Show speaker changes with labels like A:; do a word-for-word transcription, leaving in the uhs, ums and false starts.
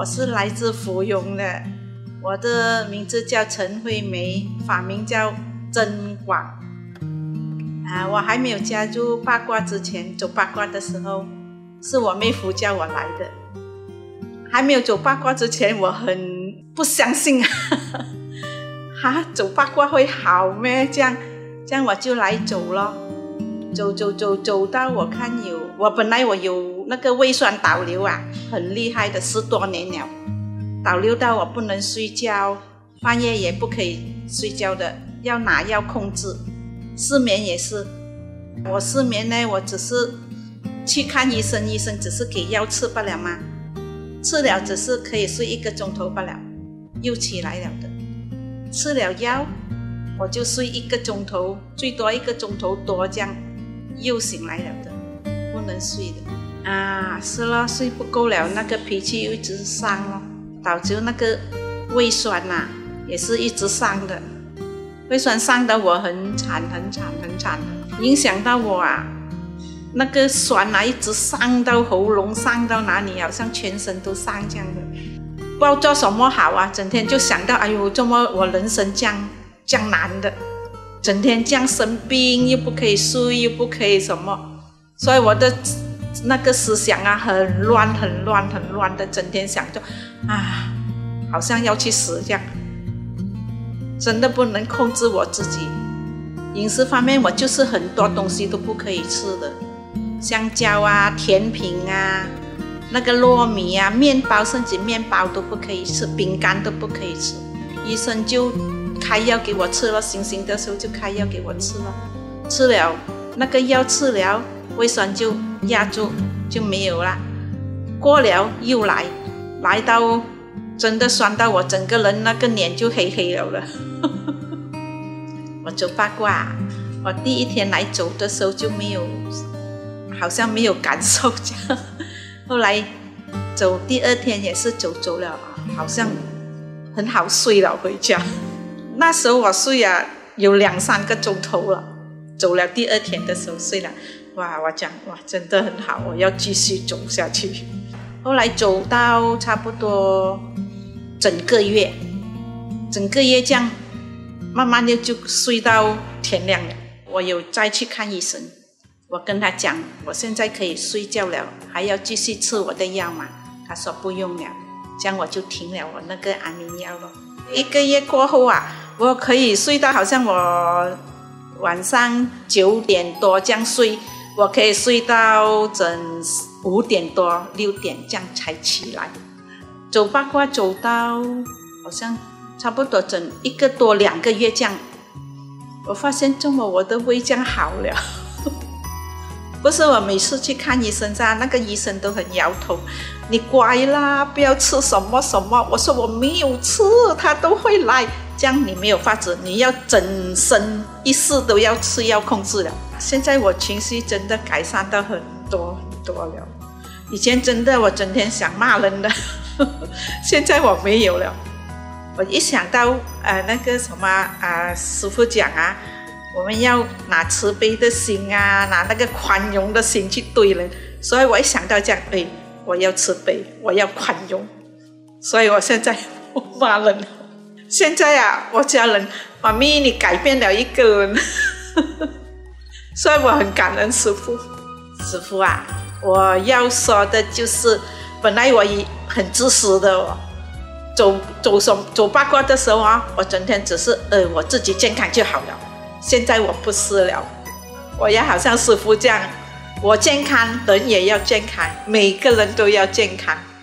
A: 是来自芙蓉的，我的名字叫陈惠梅，法名叫甄广。啊，我还没有加入八卦之前，走八卦的时候，是我妹夫叫我来的。还没有走八卦之前，我很不相信啊，哈，走八卦会好咩？这样，这样我就来走了。走走走走到我看有，我本来我有那个胃酸倒流啊，很厉害的，十多年了，倒流到我不能睡觉，半夜也不可以睡觉的，要拿药控制。失眠也是，我失眠呢，我只是去看医生，医生只是给药吃罢了嘛，吃了只是可以睡一个钟头罢了，又起来了的。吃了药，我就睡一个钟头，最多一个钟头多这样。又醒来了的，不能睡的啊！是咯，睡不够了，那个脾气又一直上咯，导致那个胃酸啊也是一直上的，胃酸上的我很惨很惨很惨，影响到我啊，那个酸啊一直上到喉咙，上到哪里，好像全身都上这样的，不知道做什么好啊，整天就想到，哎呦，怎么我人生这样这样难的。整天这样生病，又不可以睡，又不可以什么，所以我的那个思想啊很乱很乱很乱的，整天想着啊，好像要去死这样，真的不能控制我自己。饮食方面我就是很多东西都不可以吃的，香蕉啊，甜品啊，那个糯米啊，面包，甚至面包都不可以吃，饼干都不可以吃。医生就开药给我吃了，醒醒的时候就开药给我吃了，吃了那个药吃了，胃酸就压住就没有了，过了又来，来到真的酸到我整个人那个脸就黑黑了了。我走八卦，我第一天来走的时候就没有，好像没有感受这样，后来走第二天也是走走了，好像很好睡了回家。那时候我睡啊有两三个钟头了，走了第二天的时候睡了，哇，我讲哇真的很好，我要继续走下去。后来走到差不多整个月，整个月这样慢慢的就睡到天亮了。我有再去看医生，我跟他讲我现在可以睡觉了，还要继续吃我的药吗？他说不用了，这样我就停了我那个安眠药了。一个月过后啊，我可以睡到好像我晚上九点多这样睡，我可以睡到整五点多六点这样才起来。走八卦走到好像差不多整一个多两个月这样，我发现怎么我的胃这样好了。不是我每次去看医生啊，那个医生都很摇头，你乖啦，不要吃什么什么。我说我没有吃，他都会来。这样你没有法子，你要整身一世都要吃药控制了。现在我情绪真的改善到很多很多了，以前真的我整天想骂人的，现在我没有了。我一想到呃那个什么啊、呃、师父讲啊，我们要拿慈悲的心啊，拿那个宽容的心去对人，所以我一想到这样，哎，我要慈悲，我要宽容，所以我现在我骂人了。现在啊，我家人，妈咪你改变了一个人，所以我很感恩师父。师父啊，我要说的就是，本来我很自私的哦，走走什走八卦的时候啊，我整天只是呃我自己健康就好了。现在我不是了，我要好像师父这样，我健康，人也要健康，每个人都要健康。